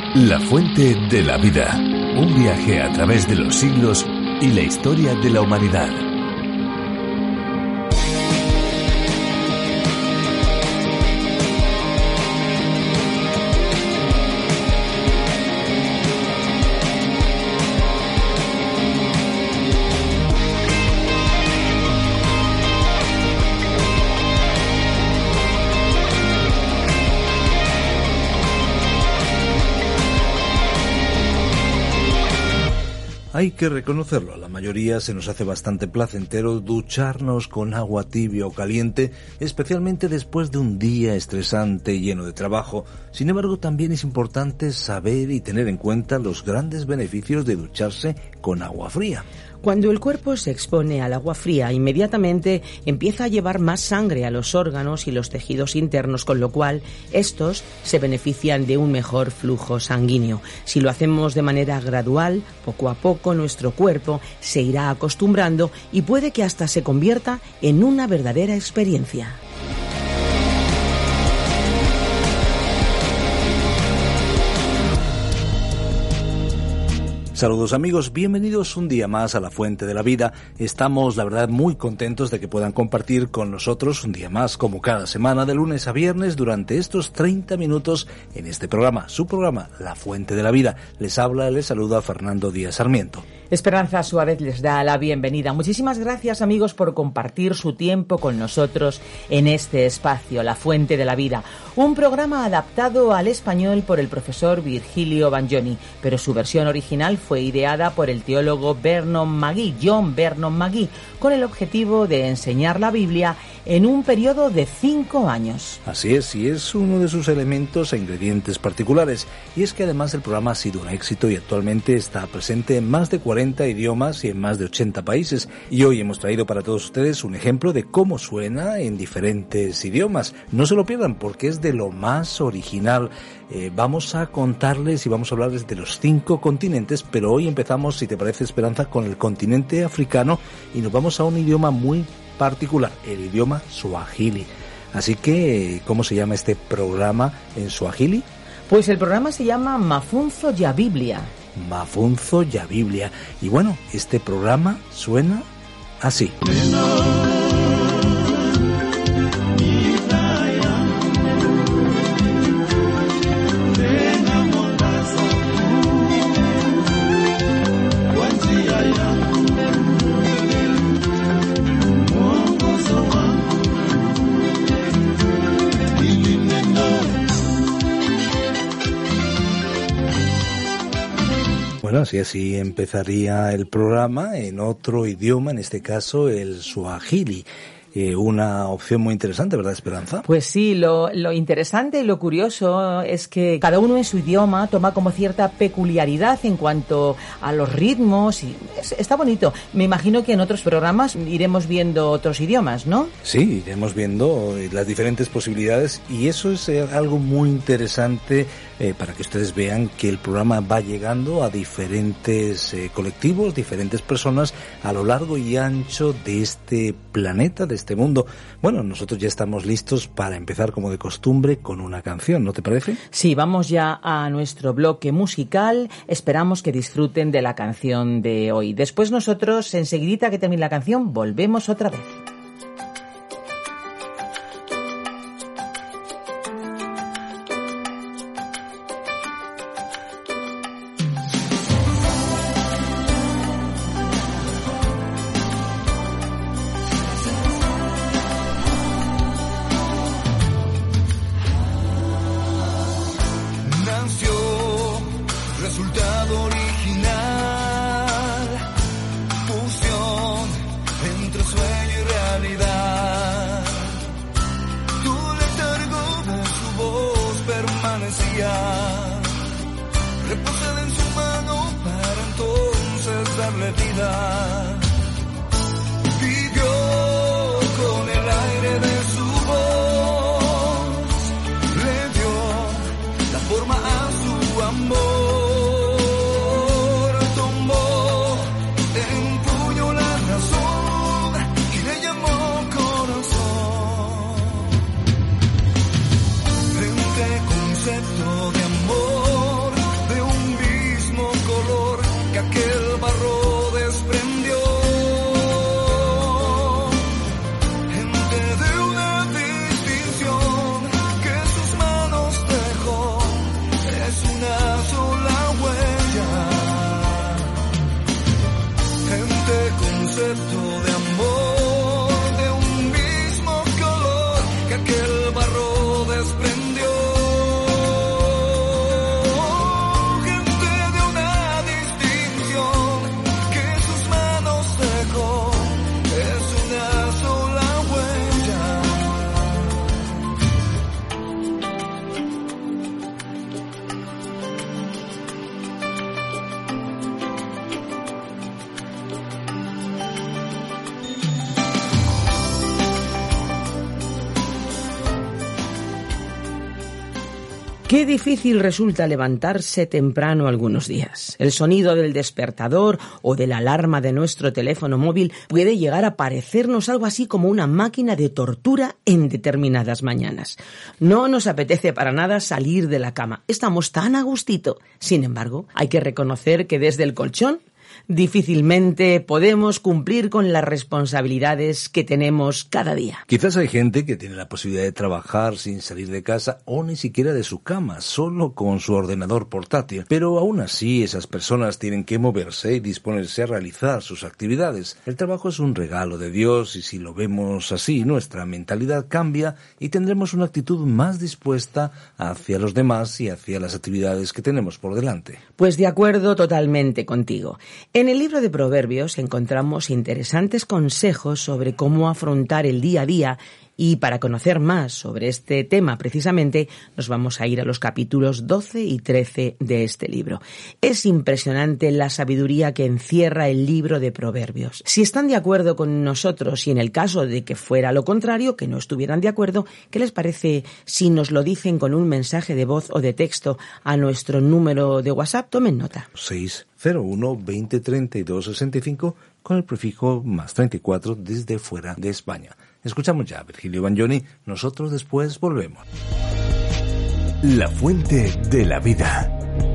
La fuente de la vida. Un viaje a través de los siglos y la historia de la humanidad. Hay que reconocerlo, a la mayoría se nos hace bastante placentero ducharnos con agua tibia o caliente, especialmente después de un día estresante y lleno de trabajo. Sin embargo, también es importante saber y tener en cuenta los grandes beneficios de ducharse con agua fría. Cuando el cuerpo se expone al agua fría, inmediatamente empieza a llevar más sangre a los órganos y los tejidos internos, con lo cual estos se benefician de un mejor flujo sanguíneo. Si lo hacemos de manera gradual, poco a poco nuestro cuerpo se irá acostumbrando y puede que hasta se convierta en una verdadera experiencia. Saludos amigos, bienvenidos un día más a La Fuente de la Vida. Estamos, la verdad, muy contentos de que puedan compartir con nosotros un día más, como cada semana, de lunes a viernes, durante estos 30 minutos en este programa, su programa, La Fuente de la Vida. Les saluda Fernando Díaz Sarmiento. Esperanza Suárez les da la bienvenida. Muchísimas gracias, amigos, por compartir su tiempo con nosotros en este espacio, La Fuente de la Vida. Un programa adaptado al español por el profesor Virgilio Bagnoni, pero su versión original fue ideada por el teólogo John Vernon McGee, con el objetivo de enseñar la Biblia en un periodo de 5 años. Así es, y es uno de sus elementos e ingredientes particulares. Y es que además el programa ha sido un éxito y actualmente está presente en más de 40 idiomas y en más de 80 países. Y hoy hemos traído para todos ustedes un ejemplo de cómo suena en diferentes idiomas. No se lo pierdan porque es de lo más original. Vamos a contarles y vamos a hablarles de los 5 continentes, pero hoy empezamos, si te parece, Esperanza, con el continente africano y nos vamos a un idioma muy particular, el idioma suajili. Así que, ¿cómo se llama este programa en suajili? Pues el programa se llama Mafunzo ya Biblia. Mafunzo ya Biblia. Y bueno, este programa suena así. Bueno, así empezaría el programa en otro idioma, en este caso el suajili. Una opción muy interesante, ¿verdad, Esperanza? Pues sí, lo interesante y lo curioso es que cada uno en su idioma toma como cierta peculiaridad en cuanto a los ritmos y está bonito. Me imagino que en otros programas iremos viendo otros idiomas, ¿no? Sí, iremos viendo las diferentes posibilidades y eso es algo muy interesante para que ustedes vean que el programa va llegando a diferentes colectivos, diferentes personas a lo largo y ancho de este planeta, de este mundo. Bueno, nosotros ya estamos listos para empezar, como de costumbre, con una canción, ¿no te parece? Sí, vamos ya a nuestro bloque musical. Esperamos que disfruten de la canción de hoy. Después nosotros, enseguidita que termine la canción, volvemos otra vez. Entre sueño y realidad. Qué difícil resulta levantarse temprano algunos días. El sonido del despertador o de la alarma de nuestro teléfono móvil puede llegar a parecernos algo así como una máquina de tortura en determinadas mañanas. No nos apetece para nada salir de la cama. Estamos tan a gustito. Sin embargo, hay que reconocer que desde el colchón difícilmente podemos cumplir con las responsabilidades que tenemos cada día. Quizás hay gente que tiene la posibilidad de trabajar sin salir de casa o ni siquiera de su cama, solo con su ordenador portátil. Pero aún así, esas personas tienen que moverse y disponerse a realizar sus actividades. El trabajo es un regalo de Dios y si lo vemos así, nuestra mentalidad cambia y tendremos una actitud más dispuesta hacia los demás y hacia las actividades que tenemos por delante. Pues de acuerdo totalmente contigo. En el libro de Proverbios encontramos interesantes consejos sobre cómo afrontar el día a día y para conocer más sobre este tema precisamente nos vamos a ir a los capítulos 12 y 13 de este libro. Es impresionante la sabiduría que encierra el libro de Proverbios. Si están de acuerdo con nosotros y en el caso de que fuera lo contrario, que no estuvieran de acuerdo, ¿qué les parece si nos lo dicen con un mensaje de voz o de texto a nuestro número de WhatsApp? Tomen nota. 601 20 32 65 con el prefijo más 34 desde fuera de España. Escuchamos ya a Virgilio Bagnoni, nosotros después volvemos. La fuente de la vida.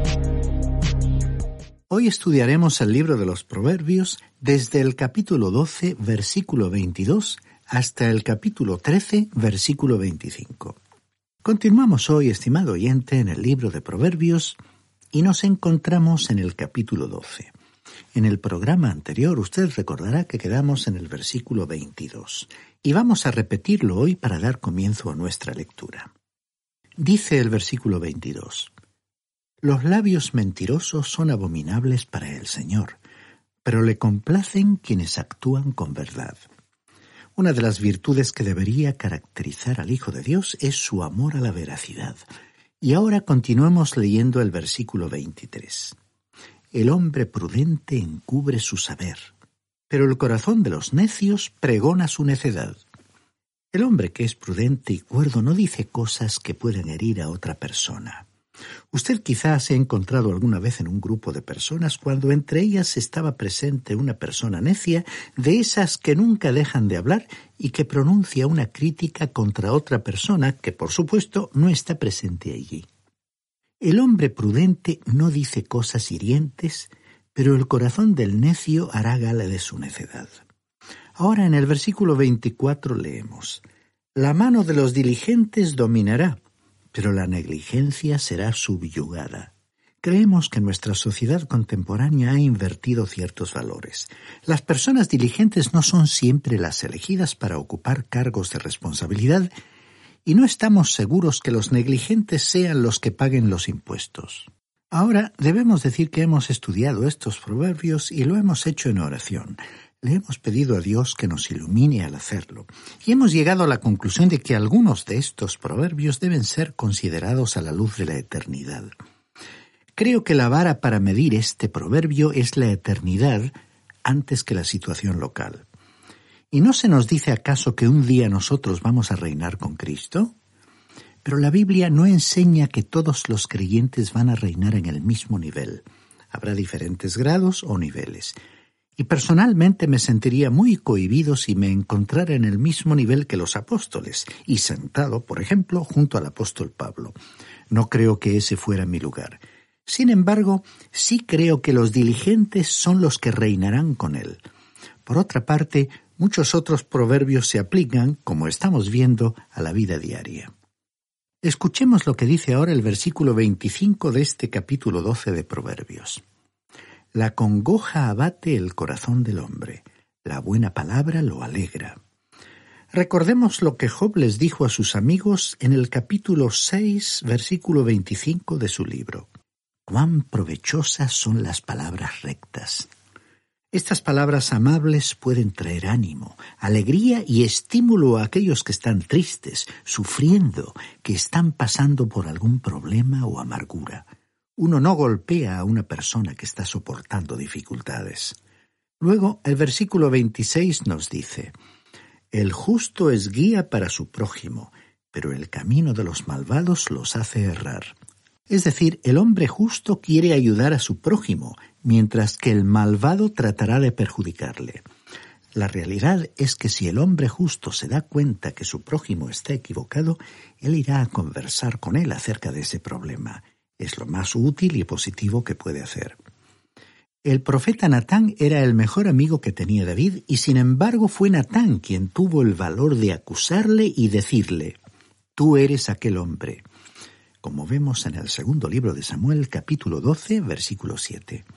Hoy estudiaremos el libro de los Proverbios desde el capítulo 12, versículo 22, hasta el capítulo 13, versículo 25. Continuamos hoy, estimado oyente, en el libro de Proverbios y nos encontramos en el capítulo 12. En el programa anterior usted recordará que quedamos en el versículo 22 y vamos a repetirlo hoy para dar comienzo a nuestra lectura. Dice el versículo 22: Los labios mentirosos son abominables para el Señor, pero le complacen quienes actúan con verdad. Una de las virtudes que debería caracterizar al Hijo de Dios es su amor a la veracidad. Y ahora continuemos leyendo el versículo 23. El hombre prudente encubre su saber, pero el corazón de los necios pregona su necedad. El hombre que es prudente y cuerdo no dice cosas que pueden herir a otra persona. Usted quizás se ha encontrado alguna vez en un grupo de personas cuando entre ellas estaba presente una persona necia, de esas que nunca dejan de hablar y que pronuncia una crítica contra otra persona que, por supuesto, no está presente allí. El hombre prudente no dice cosas hirientes, pero el corazón del necio hará gala de su necedad. Ahora en el versículo 24 leemos: La mano de los diligentes dominará, pero la negligencia será subyugada. Creemos que nuestra sociedad contemporánea ha invertido ciertos valores. Las personas diligentes no son siempre las elegidas para ocupar cargos de responsabilidad y no estamos seguros que los negligentes sean los que paguen los impuestos. Ahora debemos decir que hemos estudiado estos proverbios y lo hemos hecho en oración. Le hemos pedido a Dios que nos ilumine al hacerlo, y hemos llegado a la conclusión de que algunos de estos proverbios deben ser considerados a la luz de la eternidad. Creo que la vara para medir este proverbio es la eternidad antes que la situación local. ¿Y no se nos dice acaso que un día nosotros vamos a reinar con Cristo? Pero la Biblia no enseña que todos los creyentes van a reinar en el mismo nivel. Habrá diferentes grados o niveles. Y personalmente me sentiría muy cohibido si me encontrara en el mismo nivel que los apóstoles y sentado, por ejemplo, junto al apóstol Pablo. No creo que ese fuera mi lugar. Sin embargo, sí creo que los diligentes son los que reinarán con él. Por otra parte, muchos otros proverbios se aplican, como estamos viendo, a la vida diaria. Escuchemos lo que dice ahora el versículo 25 de este capítulo 12 de Proverbios. La congoja abate el corazón del hombre, la buena palabra lo alegra. Recordemos lo que Job les dijo a sus amigos en el capítulo 6, versículo 25 de su libro. Cuán provechosas son las palabras rectas. Estas palabras amables pueden traer ánimo, alegría y estímulo a aquellos que están tristes, sufriendo, que están pasando por algún problema o amargura. Uno no golpea a una persona que está soportando dificultades. Luego, el versículo 26 nos dice: El justo es guía para su prójimo, pero el camino de los malvados los hace errar. Es decir, el hombre justo quiere ayudar a su prójimo, mientras que el malvado tratará de perjudicarle. La realidad es que si el hombre justo se da cuenta que su prójimo está equivocado, él irá a conversar con él acerca de ese problema. Es lo más útil y positivo que puede hacer. El profeta Natán era el mejor amigo que tenía David y sin embargo fue Natán quien tuvo el valor de acusarle y decirle: «Tú eres aquel hombre», como vemos en el segundo libro de Samuel, capítulo 12, versículo 7.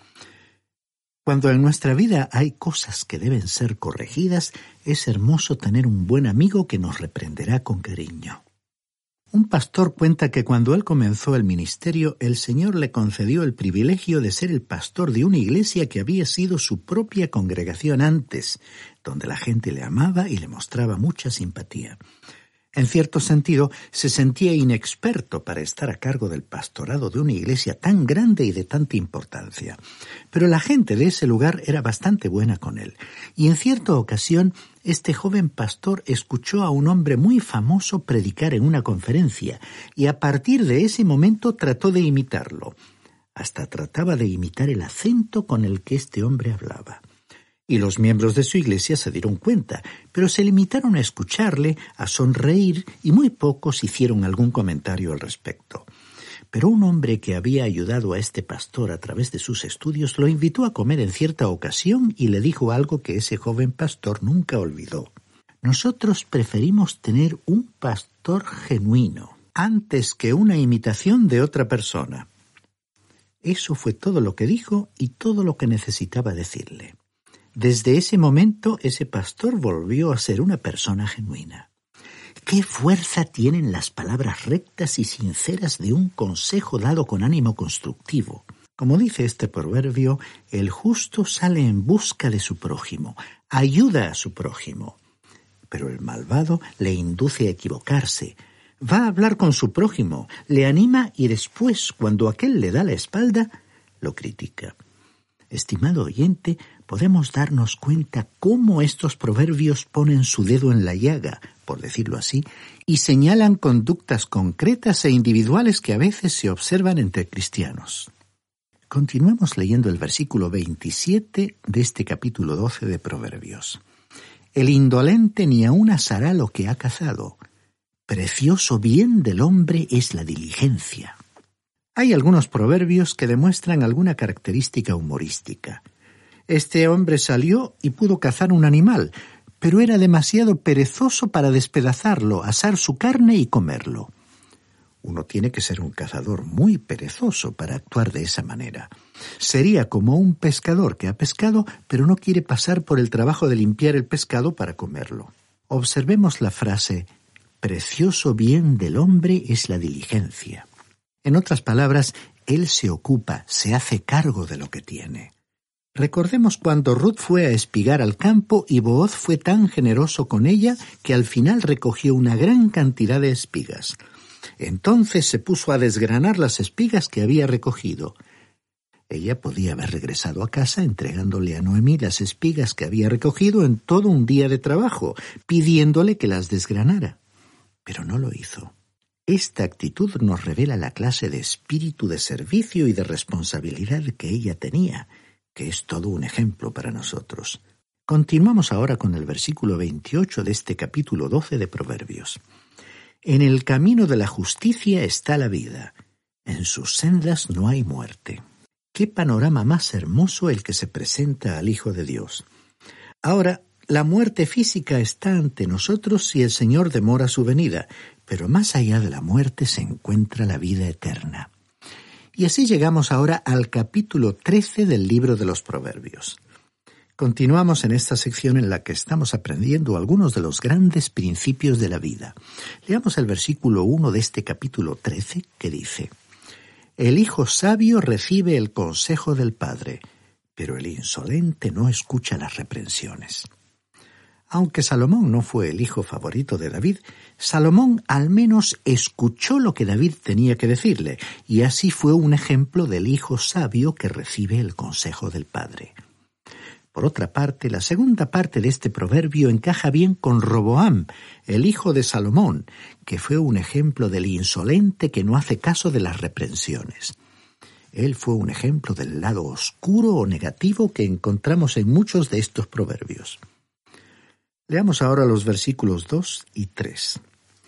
Cuando en nuestra vida hay cosas que deben ser corregidas, es hermoso tener un buen amigo que nos reprenderá con cariño. Un pastor cuenta que cuando él comenzó el ministerio, el Señor le concedió el privilegio de ser el pastor de una iglesia que había sido su propia congregación antes, donde la gente le amaba y le mostraba mucha simpatía. En cierto sentido, se sentía inexperto para estar a cargo del pastorado de una iglesia tan grande y de tanta importancia. Pero la gente de ese lugar era bastante buena con él, y en cierta ocasión este joven pastor escuchó a un hombre muy famoso predicar en una conferencia, y a partir de ese momento trató de imitarlo. Hasta trataba de imitar el acento con el que este hombre hablaba. Y los miembros de su iglesia se dieron cuenta, pero se limitaron a escucharle, a sonreír, y muy pocos hicieron algún comentario al respecto. Pero un hombre que había ayudado a este pastor a través de sus estudios lo invitó a comer en cierta ocasión y le dijo algo que ese joven pastor nunca olvidó. Nosotros preferimos tener un pastor genuino antes que una imitación de otra persona. Eso fue todo lo que dijo y todo lo que necesitaba decirle. Desde ese momento, ese pastor volvió a ser una persona genuina. ¡Qué fuerza tienen las palabras rectas y sinceras de un consejo dado con ánimo constructivo! Como dice este proverbio, el justo sale en busca de su prójimo, ayuda a su prójimo. Pero el malvado le induce a equivocarse. Va a hablar con su prójimo, le anima y después, cuando aquel le da la espalda, lo critica. Estimado oyente, podemos darnos cuenta cómo estos proverbios ponen su dedo en la llaga, por decirlo así, y señalan conductas concretas e individuales que a veces se observan entre cristianos. Continuamos leyendo el versículo 27 de este capítulo 12 de Proverbios. El indolente ni aun asará lo que ha cazado. Precioso bien del hombre es la diligencia. Hay algunos proverbios que demuestran alguna característica humorística. Este hombre salió y pudo cazar un animal, pero era demasiado perezoso para despedazarlo, asar su carne y comerlo. Uno tiene que ser un cazador muy perezoso para actuar de esa manera. Sería como un pescador que ha pescado, pero no quiere pasar por el trabajo de limpiar el pescado para comerlo. Observemos la frase: precioso bien del hombre es la diligencia. En otras palabras, él se ocupa, se hace cargo de lo que tiene. Recordemos cuando Ruth fue a espigar al campo y Booz fue tan generoso con ella que al final recogió una gran cantidad de espigas. Entonces se puso a desgranar las espigas que había recogido. Ella podía haber regresado a casa entregándole a Noemí las espigas que había recogido en todo un día de trabajo, pidiéndole que las desgranara. Pero no lo hizo. Esta actitud nos revela la clase de espíritu de servicio y de responsabilidad que ella tenía, que es todo un ejemplo para nosotros. Continuamos ahora con el versículo 28 de este capítulo 12 de Proverbios. En el camino de la justicia está la vida, en sus sendas no hay muerte. Qué panorama más hermoso el que se presenta al Hijo de Dios. Ahora, la muerte física está ante nosotros si el Señor demora su venida, pero más allá de la muerte se encuentra la vida eterna. Y así llegamos ahora al capítulo 13 del libro de los Proverbios. Continuamos en esta sección en la que estamos aprendiendo algunos de los grandes principios de la vida. Leamos el versículo 1 de este capítulo 13 que dice: El hijo sabio recibe el consejo del padre, pero el insolente no escucha las reprensiones. Aunque Salomón no fue el hijo favorito de David, Salomón al menos escuchó lo que David tenía que decirle, y así fue un ejemplo del hijo sabio que recibe el consejo del padre. Por otra parte, la segunda parte de este proverbio encaja bien con Roboam, el hijo de Salomón, que fue un ejemplo del insolente que no hace caso de las reprensiones. Él fue un ejemplo del lado oscuro o negativo que encontramos en muchos de estos proverbios. Leamos ahora los versículos 2 y 3.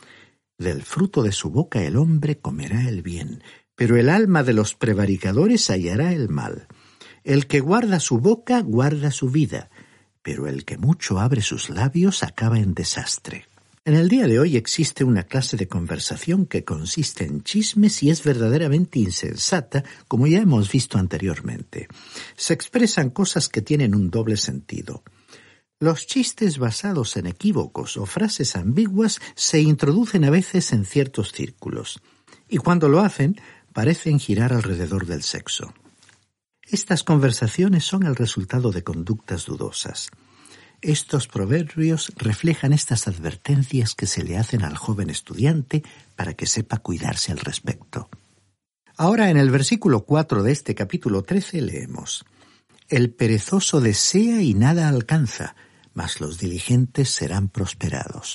Del fruto de su boca el hombre comerá el bien, pero el alma de los prevaricadores hallará el mal. El que guarda su boca guarda su vida, pero el que mucho abre sus labios acaba en desastre. En el día de hoy existe una clase de conversación que consiste en chismes y es verdaderamente insensata, como ya hemos visto anteriormente. Se expresan cosas que tienen un doble sentido. Los chistes basados en equívocos o frases ambiguas se introducen a veces en ciertos círculos, y cuando lo hacen, parecen girar alrededor del sexo. Estas conversaciones son el resultado de conductas dudosas. Estos proverbios reflejan estas advertencias que se le hacen al joven estudiante para que sepa cuidarse al respecto. Ahora en el versículo 4 de este capítulo 13 leemos: El perezoso desea y nada alcanza, mas los diligentes serán prosperados.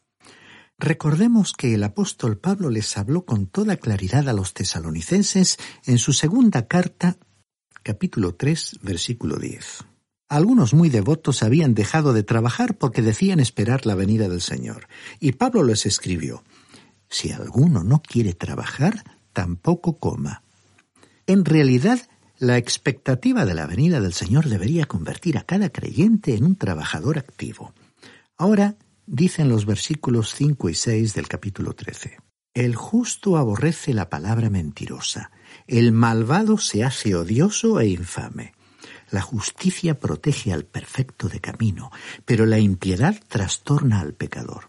Recordemos que el apóstol Pablo les habló con toda claridad a los tesalonicenses en su segunda carta, capítulo 3, versículo 10. Algunos muy devotos habían dejado de trabajar porque decían esperar la venida del Señor. Y Pablo les escribió: Si alguno no quiere trabajar, tampoco coma. En realidad, la expectativa de la venida del Señor debería convertir a cada creyente en un trabajador activo. Ahora, dicen los versículos 5 y 6 del capítulo 13. El justo aborrece la palabra mentirosa. El malvado se hace odioso e infame. La justicia protege al perfecto de camino, pero la impiedad trastorna al pecador.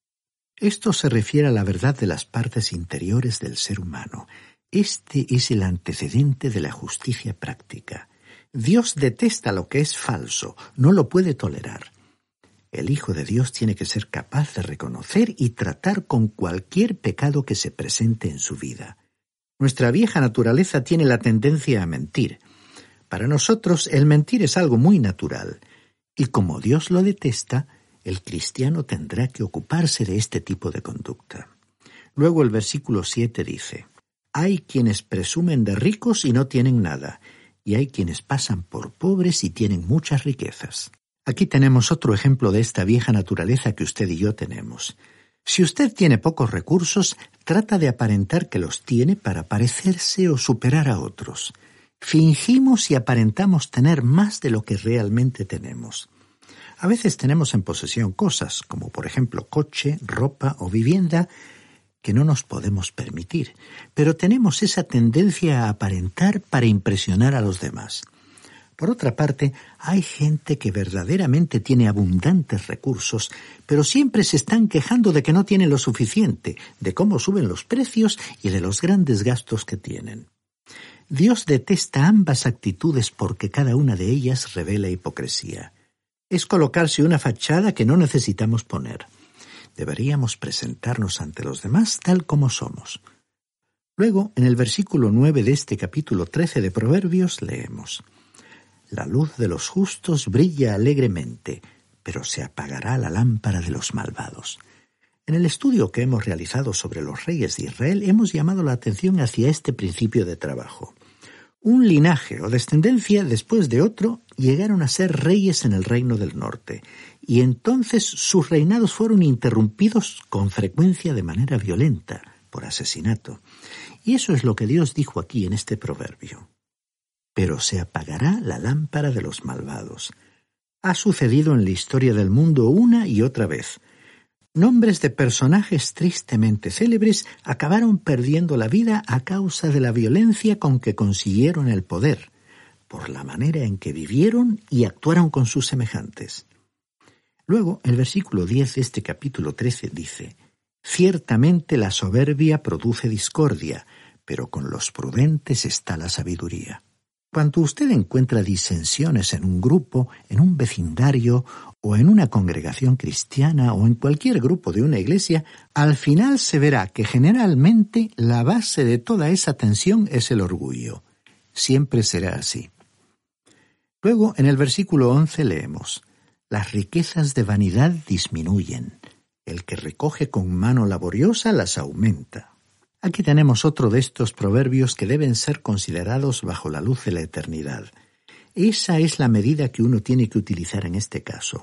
Esto se refiere a la verdad de las partes interiores del ser humano. Este es el antecedente de la justicia práctica. Dios detesta lo que es falso, no lo puede tolerar. El Hijo de Dios tiene que ser capaz de reconocer y tratar con cualquier pecado que se presente en su vida. Nuestra vieja naturaleza tiene la tendencia a mentir. Para nosotros, el mentir es algo muy natural, y como Dios lo detesta, el cristiano tendrá que ocuparse de este tipo de conducta. Luego el versículo 7 dice: Hay quienes presumen de ricos y no tienen nada, y hay quienes pasan por pobres y tienen muchas riquezas. Aquí tenemos otro ejemplo de esta vieja naturaleza que usted y yo tenemos. Si usted tiene pocos recursos, trata de aparentar que los tiene para parecerse o superar a otros. Fingimos y aparentamos tener más de lo que realmente tenemos. A veces tenemos en posesión cosas, como por ejemplo coche, ropa o vivienda, que no nos podemos permitir, pero tenemos esa tendencia a aparentar para impresionar a los demás. Por otra parte, hay gente que verdaderamente tiene abundantes recursos, pero siempre se están quejando de que no tienen lo suficiente, de cómo suben los precios y de los grandes gastos que tienen. Dios detesta ambas actitudes porque cada una de ellas revela hipocresía. Es colocarse una fachada que no necesitamos poner. Deberíamos presentarnos ante los demás tal como somos. Luego, en el versículo 9 de este capítulo 13 de Proverbios, leemos: La luz de los justos brilla alegremente, pero se apagará la lámpara de los malvados. En el estudio que hemos realizado sobre los reyes de Israel, hemos llamado la atención hacia este principio de trabajo. Un linaje o descendencia después de otro llegaron a ser reyes en el reino del norte, y entonces sus reinados fueron interrumpidos con frecuencia de manera violenta, por asesinato. Y eso es lo que Dios dijo aquí en este proverbio. Pero se apagará la lámpara de los malvados. Ha sucedido en la historia del mundo una y otra vez. Nombres de personajes tristemente célebres acabaron perdiendo la vida a causa de la violencia con que consiguieron el poder, por la manera en que vivieron y actuaron con sus semejantes. Luego, el versículo 10 de este capítulo 13 dice: Ciertamente la soberbia produce discordia, pero con los prudentes está la sabiduría. Cuando usted encuentra disensiones en un grupo, en un vecindario, o en una congregación cristiana, o en cualquier grupo de una iglesia, al final se verá que generalmente la base de toda esa tensión es el orgullo. Siempre será así. Luego, en el versículo 11 leemos: las riquezas de vanidad disminuyen. El que recoge con mano laboriosa las aumenta. Aquí tenemos otro de estos proverbios que deben ser considerados bajo la luz de la eternidad. Esa es la medida que uno tiene que utilizar en este caso.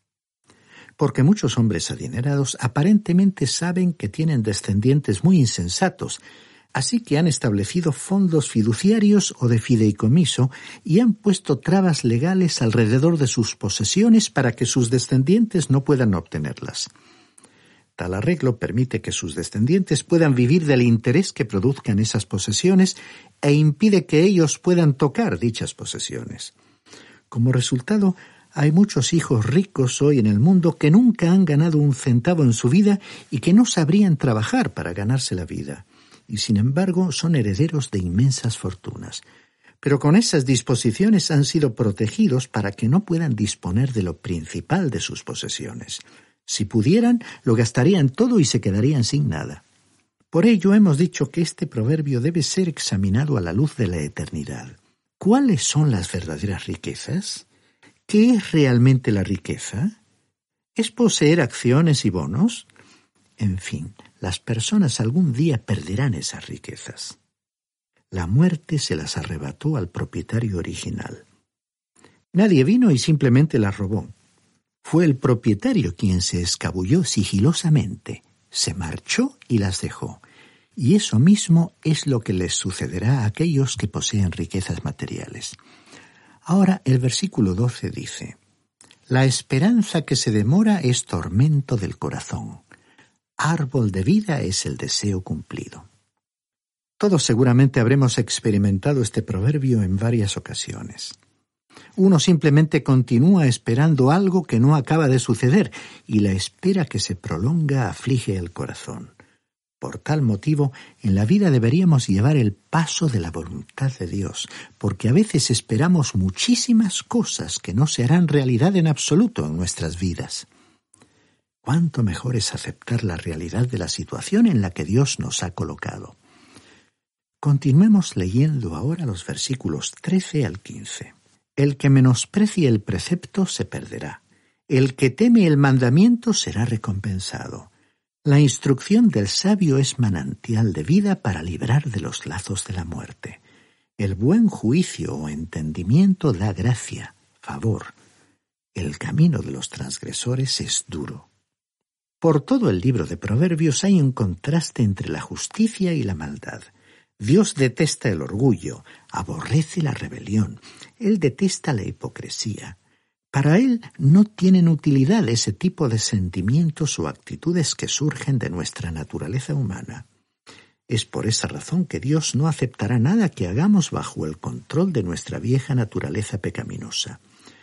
Porque muchos hombres adinerados aparentemente saben que tienen descendientes muy insensatos, así que han establecido fondos fiduciarios o de fideicomiso y han puesto trabas legales alrededor de sus posesiones para que sus descendientes no puedan obtenerlas. Tal arreglo permite que sus descendientes puedan vivir del interés que produzcan esas posesiones e impide que ellos puedan tocar dichas posesiones. Como resultado, hay muchos hijos ricos hoy en el mundo que nunca han ganado un centavo en su vida y que no sabrían trabajar para ganarse la vida, y sin embargo son herederos de inmensas fortunas. Pero con esas disposiciones han sido protegidos para que no puedan disponer de lo principal de sus posesiones. Si pudieran, lo gastarían todo y se quedarían sin nada. Por ello hemos dicho que este proverbio debe ser examinado a la luz de la eternidad. ¿Cuáles son las verdaderas riquezas? ¿Qué es realmente la riqueza? ¿Es poseer acciones y bonos? En fin, las personas algún día perderán esas riquezas. La muerte se las arrebató al propietario original. Nadie vino y simplemente las robó. Fue el propietario quien se escabulló sigilosamente, se marchó y las dejó. Y eso mismo es lo que les sucederá a aquellos que poseen riquezas materiales. Ahora el versículo 12 dice: la esperanza que se demora es tormento del corazón. Árbol de vida es el deseo cumplido. Todos seguramente habremos experimentado este proverbio en varias ocasiones. Uno simplemente continúa esperando algo que no acaba de suceder, y la espera que se prolonga aflige el corazón. Por tal motivo, en la vida deberíamos llevar el paso de la voluntad de Dios, porque a veces esperamos muchísimas cosas que no se harán realidad en absoluto en nuestras vidas. Cuánto mejor es aceptar la realidad de la situación en la que Dios nos ha colocado. Continuemos leyendo ahora los versículos 13 al 15. El que menosprecie el precepto se perderá. El que teme el mandamiento será recompensado. La instrucción del sabio es manantial de vida para librar de los lazos de la muerte. El buen juicio o entendimiento da gracia, favor. El camino de los transgresores es duro. Por todo el libro de Proverbios hay un contraste entre la justicia y la maldad. Dios detesta el orgullo, aborrece la rebelión. Él detesta la hipocresía. Para él no tienen utilidad ese tipo de sentimientos o actitudes que surgen de nuestra naturaleza humana. Es por esa razón que Dios no aceptará nada que hagamos bajo el control de nuestra vieja naturaleza pecaminosa.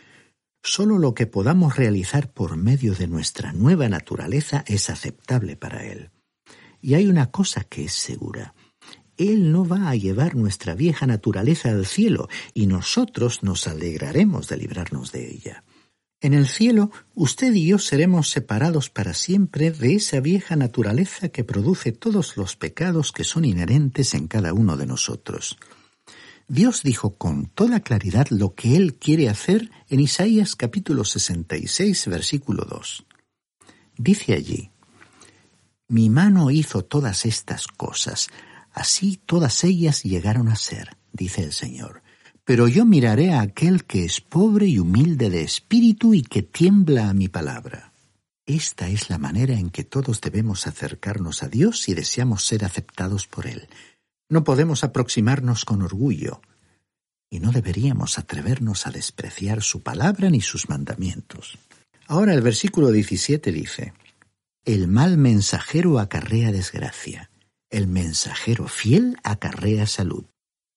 Solo lo que podamos realizar por medio de nuestra nueva naturaleza es aceptable para Él. Y hay una cosa que es segura. Él no va a llevar nuestra vieja naturaleza al cielo y nosotros nos alegraremos de librarnos de ella. En el cielo, usted y yo seremos separados para siempre de esa vieja naturaleza que produce todos los pecados que son inherentes en cada uno de nosotros. Dios dijo con toda claridad lo que Él quiere hacer en Isaías capítulo 66, versículo 2. Dice allí: mi mano hizo todas estas cosas. Así todas ellas llegaron a ser, dice el Señor. Pero yo miraré a aquel que es pobre y humilde de espíritu y que tiembla a mi palabra. Esta es la manera en que todos debemos acercarnos a Dios si deseamos ser aceptados por Él. No podemos aproximarnos con orgullo y no deberíamos atrevernos a despreciar su palabra ni sus mandamientos. Ahora el versículo 17 dice: el mal mensajero acarrea desgracia. El mensajero fiel acarrea salud.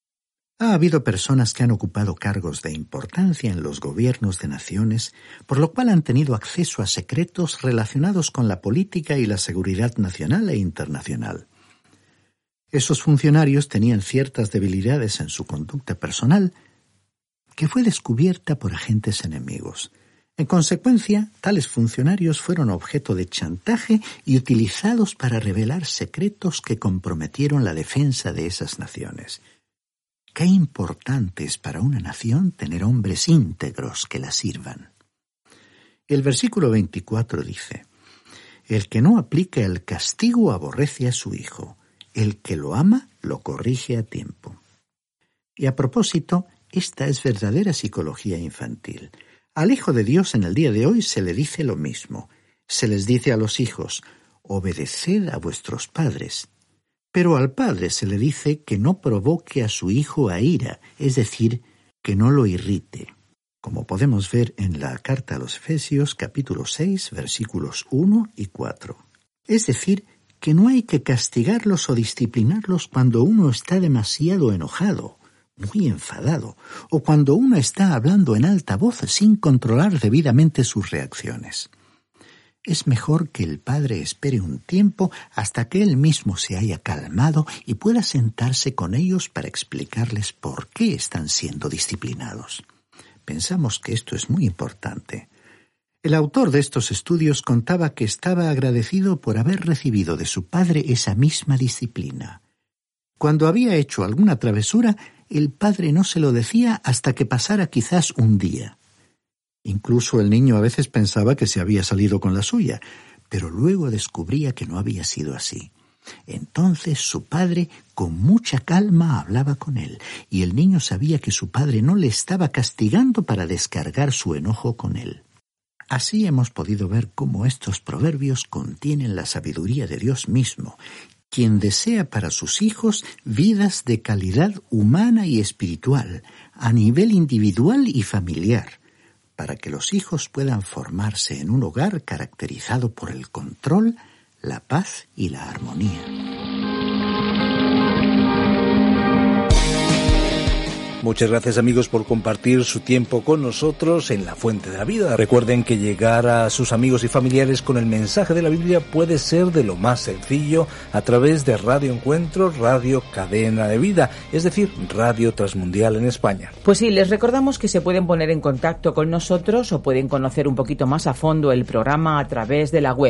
Ha habido personas que han ocupado cargos de importancia en los gobiernos de naciones, por lo cual han tenido acceso a secretos relacionados con la política y la seguridad nacional e internacional. Esos funcionarios tenían ciertas debilidades en su conducta personal que fue descubierta por agentes enemigos. En consecuencia, tales funcionarios fueron objeto de chantaje y utilizados para revelar secretos que comprometieron la defensa de esas naciones. Qué importante es para una nación tener hombres íntegros que la sirvan. El versículo 24 dice: el que no aplica el castigo aborrece a su hijo, el que lo ama lo corrige a tiempo. Y a propósito, esta es verdadera psicología infantil. Al Hijo de Dios en el día de hoy se le dice lo mismo. Se les dice a los hijos: obedeced a vuestros padres. Pero al padre se le dice que no provoque a su hijo a ira, es decir, que no lo irrite. Como podemos ver en la carta a los Efesios, capítulo 6, versículos 1 y 4. Es decir, que no hay que castigarlos o disciplinarlos cuando uno está demasiado enojado, muy enfadado, o cuando uno está hablando en alta voz sin controlar debidamente sus reacciones. Es mejor que el padre espere un tiempo hasta que él mismo se haya calmado y pueda sentarse con ellos para explicarles por qué están siendo disciplinados. Pensamos que esto es muy importante. El autor de estos estudios contaba que estaba agradecido por haber recibido de su padre esa misma disciplina. Cuando había hecho alguna travesura, el padre no se lo decía hasta que pasara quizás un día. Incluso el niño a veces pensaba que se había salido con la suya, pero luego descubría que no había sido así. Entonces su padre con mucha calma hablaba con él, y el niño sabía que su padre no le estaba castigando para descargar su enojo con él. Así hemos podido ver cómo estos proverbios contienen la sabiduría de Dios mismo, quien desea para sus hijos vidas de calidad humana y espiritual, a nivel individual y familiar, para que los hijos puedan formarse en un hogar caracterizado por el control, la paz y la armonía. Muchas gracias, amigos, por compartir su tiempo con nosotros en La Fuente de la Vida. Recuerden que llegar a sus amigos y familiares con el mensaje de la Biblia puede ser de lo más sencillo a través de Radio Encuentro, Radio Cadena de Vida, es decir, Radio Transmundial en España. Pues sí, les recordamos que se pueden poner en contacto con nosotros o pueden conocer un poquito más a fondo el programa a través de la web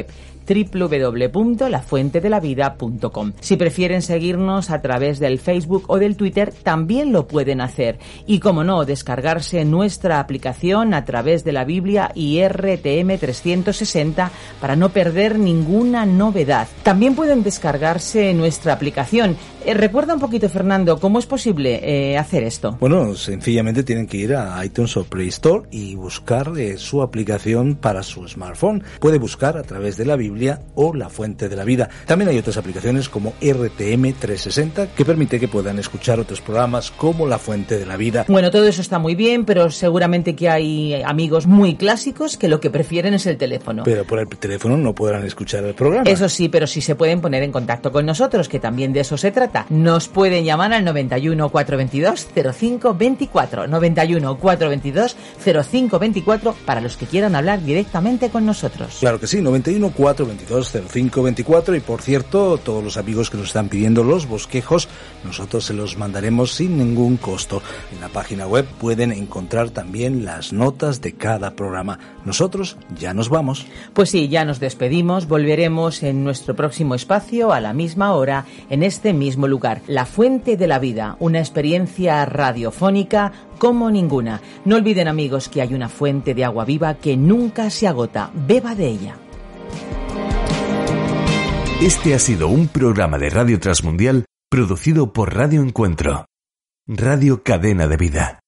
www.lafuentedelavida.com. Si prefieren seguirnos a través del Facebook o del Twitter, también lo pueden hacer. Y, como no, descargarse nuestra aplicación a través de la Biblia y RTM 360 para no perder ninguna novedad. También pueden descargarse nuestra aplicación. Recuerda un poquito, Fernando, ¿cómo es posible hacer esto? Bueno, sencillamente tienen que ir a iTunes o Play Store y buscar su aplicación para su smartphone. Puede buscar a través de la Biblia o La Fuente de la Vida. También hay otras aplicaciones como RTM 360 que permite que puedan escuchar otros programas como La Fuente de la Vida. Bueno, todo eso está muy bien, pero seguramente que hay amigos muy clásicos que lo que prefieren es el teléfono. Pero por el teléfono no podrán escuchar el programa. Eso sí, pero sí se pueden poner en contacto con nosotros, que también de eso se trata. Nos pueden llamar al 91 422 0524, 91 422 0524 para los que quieran hablar directamente con nosotros. Claro que sí, 91 422 0524, y por cierto, todos los amigos que nos están pidiendo los bosquejos, nosotros se los mandaremos sin ningún costo. En la página web pueden encontrar también las notas de cada programa. Nosotros ya nos vamos. Pues sí, ya nos despedimos. Volveremos en nuestro próximo espacio a la misma hora, en este mismo lugar. La Fuente de la Vida, una experiencia radiofónica como ninguna. No olviden, amigos, que hay una fuente de agua viva que nunca se agota. Beba de ella. Este ha sido un programa de Radio Transmundial producido por Radio Encuentro, Radio Cadena de Vida.